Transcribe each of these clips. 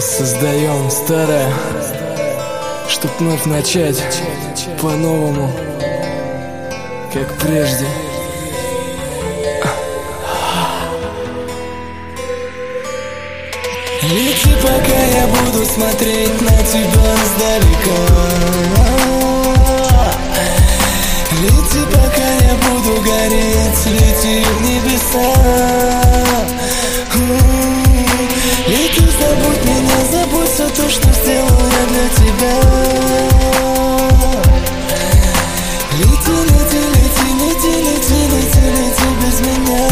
Воссоздаем старое, чтоб вновь начать по-новому, как прежде. Лети, пока я буду смотреть на тебя издалека. Лети, пока я буду гореть, лети в небеса. Лети, забудь меня, забудь все то, что сделал я для тебя. Лети, лети, лети, лети, лети, лети, лети без меня.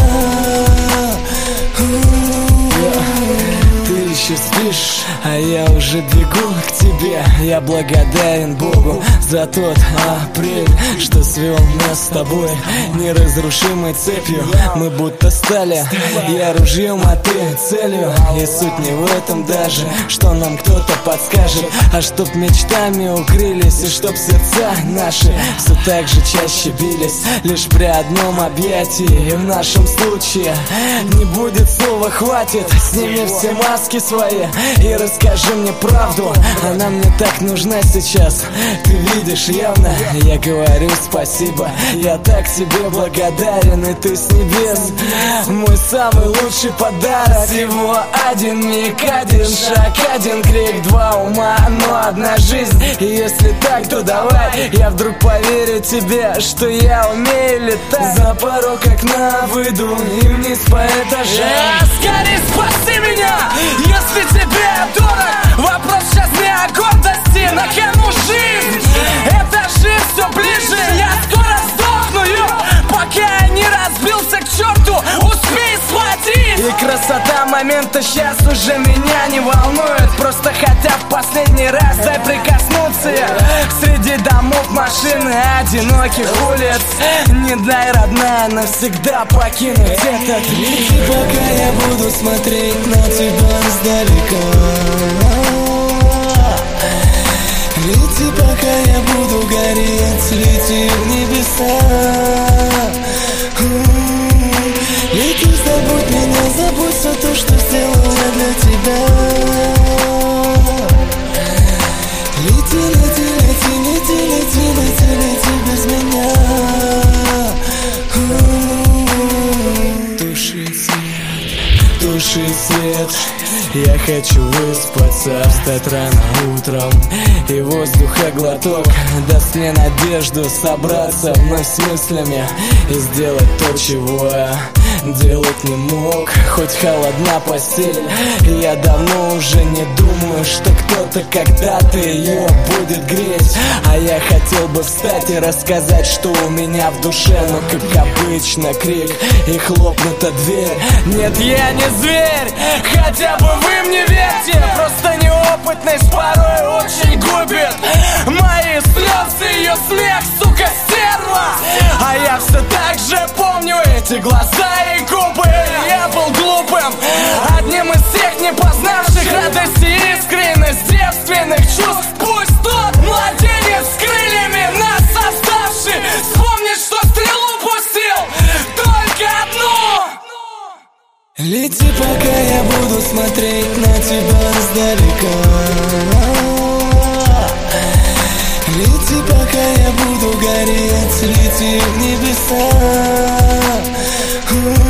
Ты еще спишь, а я уже бегу к тебе. Я благодарен Богу за тот апрель, что свел нас с тобой неразрушимой цепью. Мы будто стали, я ружьем, а ты целью. И суть не в этом даже, что нам кто-то подскажет, а чтоб мечтами укрылись, и чтоб сердца наши все так же чаще бились, лишь при одном объятии. И в нашем случае не будет слова «хватит». Сними все маски свои и расскажи мне правду. Она мне так нужна сейчас, ты видишь явно. Я говорю спасибо, я так тебе благодарен. И ты с небес мой самый лучший подарок. Всего один миг, один шаг, один крик, два ума, но одна жизнь. И если так, то давай я вдруг поверю тебе, что я умею летать. За порог окна выйду и вниз по этажам. Скорей спаси меня, если тебе дорог. Вопрос сейчас не о гордости, на кону жизнь. Эта жизнь все ближе, я скоро сдохну, пока я не разбился к черту, успей схватить. И красота момента сейчас уже меня не волнует. Просто хотя в последний раз дай прикоснуться я. Среди домов, машин и одиноких улиц. Не дай, родная, навсегда покинуть этот мир. Лети, пока я буду смотреть на тебя издалека. Лети, пока я буду гореть, лети в небеса. Лети, забудь меня, забудь все то, что сделал я для тебя. Лети, лети, лети, лети, лети, лети, лети без меня. Туши свет, я хочу выспаться, встать рано утром, и воздуха глоток даст мне надежду собраться вновь с мыслями и сделать то, чего я делать не мог. Хоть холодна постель, я давно уже не думаю, что кто-то когда-то ее будет греть. А я хотел бы встать и рассказать, что у меня в душе. Но как обычно крик и хлопнута дверь. Нет, я не зверь, хотя бы вы мне верьте. Просто неопытность порой очень губит мои слезы, ее смех, сука, стерва. А я все так же помню эти глаза и губы. Я был глупым, одним из всех не познавших радости и искренность девственных чувств. Пусть тот младенец с крыльями нас создавший вспомнит, что стрелу пустил только одну. Лети, пока я буду смотреть на тебя издалека. Лети, пока я буду гореть, лети в небеса.